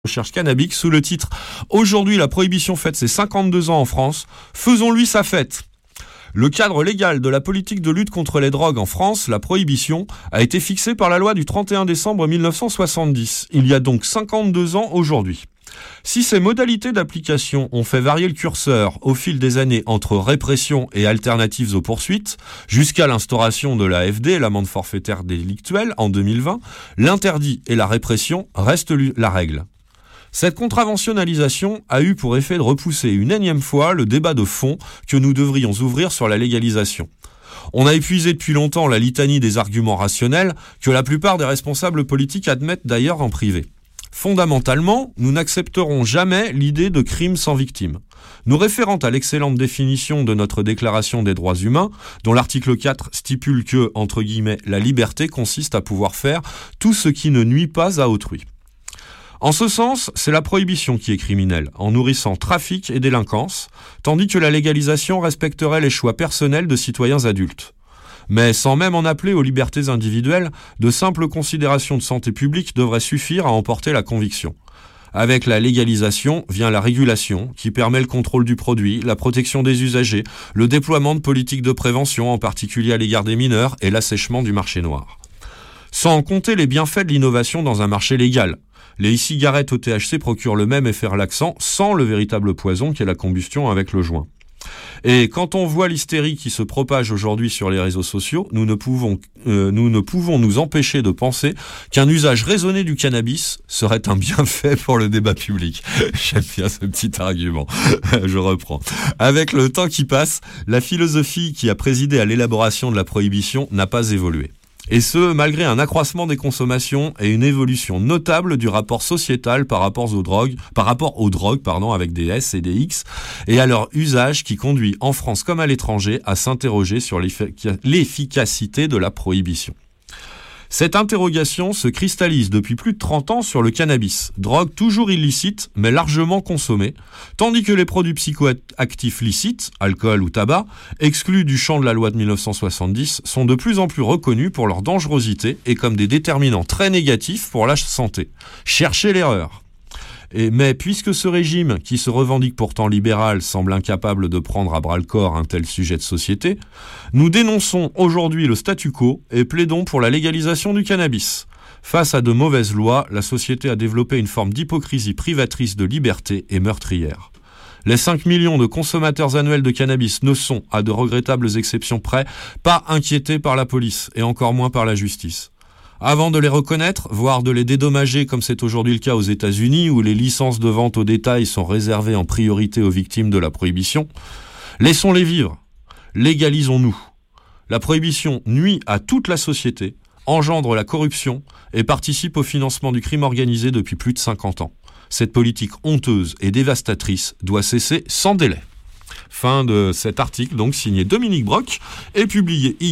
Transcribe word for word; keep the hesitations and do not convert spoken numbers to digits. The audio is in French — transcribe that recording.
Recherche cannabique sous le titre « Aujourd'hui, la prohibition fête ses cinquante-deux ans en France. Faisons-lui sa fête ». Le cadre légal de la politique de lutte contre les drogues en France, la prohibition, a été fixé par la loi du trente et un décembre mille neuf cent soixante-dix. Il y a donc cinquante-deux ans aujourd'hui. Si ces modalités d'application ont fait varier le curseur au fil des années entre répression et alternatives aux poursuites, jusqu'à l'instauration de l'A F D, l'amende forfaitaire délictuelle, en deux mille vingt, l'interdit et la répression restent la règle. Cette contraventionnalisation a eu pour effet de repousser une énième fois le débat de fond que nous devrions ouvrir sur la légalisation. On a épuisé depuis longtemps la litanie des arguments rationnels que la plupart des responsables politiques admettent d'ailleurs en privé. Fondamentalement, nous n'accepterons jamais l'idée de crime sans victime. Nous référant à l'excellente définition de notre Déclaration des droits humains, dont l'article quatre stipule que, entre guillemets, la liberté consiste à pouvoir faire tout ce qui ne nuit pas à autrui. En ce sens, c'est la prohibition qui est criminelle, en nourrissant trafic et délinquance, tandis que la légalisation respecterait les choix personnels de citoyens adultes. Mais sans même en appeler aux libertés individuelles, de simples considérations de santé publique devraient suffire à emporter la conviction. Avec la légalisation vient la régulation, qui permet le contrôle du produit, la protection des usagers, le déploiement de politiques de prévention, en particulier à l'égard des mineurs, et l'assèchement du marché noir. Sans compter les bienfaits de l'innovation dans un marché légal. Les e-cigarettes au T H C procurent le même effet relaxant sans le véritable poison qu'est la combustion avec le joint. Et quand on voit l'hystérie qui se propage aujourd'hui sur les réseaux sociaux, nous ne pouvons, euh, nous ne pouvons nous empêcher de penser qu'un usage raisonné du cannabis serait un bienfait pour le débat public. J'aime bien ce petit argument. Je reprends. Avec le temps qui passe, la philosophie qui a présidé à l'élaboration de la prohibition n'a pas évolué. Et ce, malgré un accroissement des consommations et une évolution notable du rapport sociétal par rapport aux drogues, par rapport aux drogues, pardon, avec des S et des X, et à leur usage qui conduit en France comme à l'étranger à s'interroger sur l'efficacité de la prohibition. Cette interrogation se cristallise depuis plus de trente ans sur le cannabis, drogue toujours illicite mais largement consommée, tandis que les produits psychoactifs licites, alcool ou tabac, exclus du champ de la loi de mille neuf cent soixante-dix, sont de plus en plus reconnus pour leur dangerosité et comme des déterminants très négatifs pour la santé. Cherchez l'erreur. Et, mais puisque ce régime, qui se revendique pourtant libéral, semble incapable de prendre à bras-le-corps un tel sujet de société, nous dénonçons aujourd'hui le statu quo et plaidons pour la légalisation du cannabis. Face à de mauvaises lois, la société a développé une forme d'hypocrisie privatrice de liberté et meurtrière. Les cinq millions de consommateurs annuels de cannabis ne sont, à de regrettables exceptions près, pas inquiétés par la police et encore moins par la justice. Avant de les reconnaître, voire de les dédommager comme c'est aujourd'hui le cas aux États-Unis où les licences de vente au détail sont réservées en priorité aux victimes de la prohibition, laissons-les vivre. Légalisons-nous. La prohibition nuit à toute la société, engendre la corruption et participe au financement du crime organisé depuis plus de cinquante ans. Cette politique honteuse et dévastatrice doit cesser sans délai. Fin de cet article, donc signé Dominique Brock et publié hier.